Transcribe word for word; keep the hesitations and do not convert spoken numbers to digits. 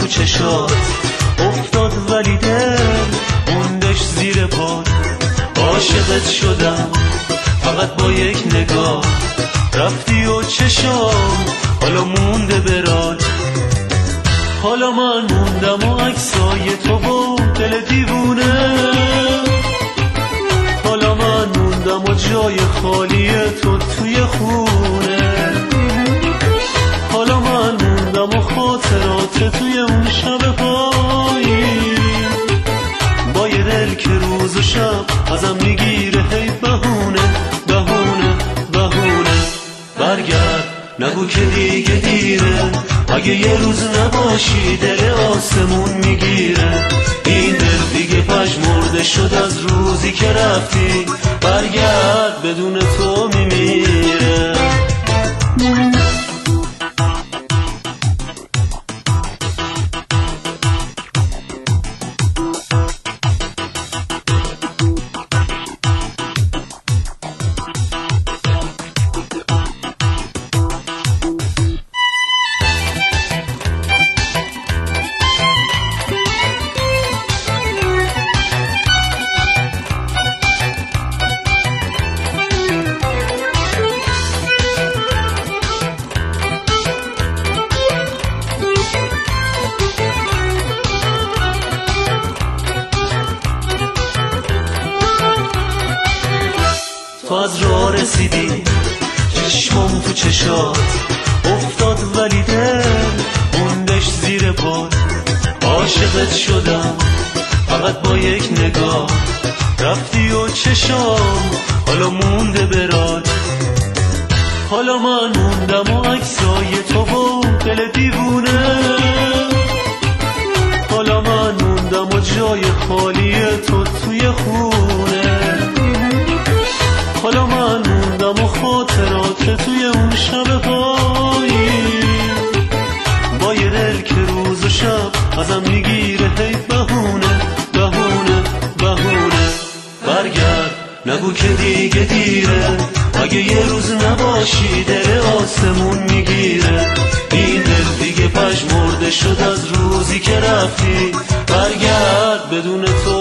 چشات افتاد ولی دل موندش زیر پا. عاشقت شدم فقط با یک نگاه، رفتی و چشام حالا مونده برات. حالا من موندم و عکسای تو و دل دیوونه، حالا من موندم و جای خالی تو توی خونه. حالا من موندم و خاطرات توی اون شب پاییز، با یه دل که روز و شب ازم میگیره هی بهونه بهونه بهونه. برگرد نگو که دیگه دیره، اگه یه روز نباشی دل آسمون میگیره. این دل دیگه پژمرده شد از روزی که رفتی، برگرد بدون تو میمیره. تو از راه رسیدی چشمم تو چشات افتاد ولی دل موندش زیر پات. عاشقت شدم فقط با یک نگاه، رفتی و چشام حالا مونده برات. حالا من موندم و عکسای تو و دل دیوونه، حالا من موندم و جای خالی تو توی خونه. حالا من موندم و خاطرات توی اون شب پاییز، با یه دل که روز و شب ازم میگیره هی بهونه بهونه بهونه. برگرد نگو که دیگه دیره، اگه یه روز نباشی دل آسمون میگیره. این دل دیگه پژمرده شد از روزی که رفتی، برگرد بدون تو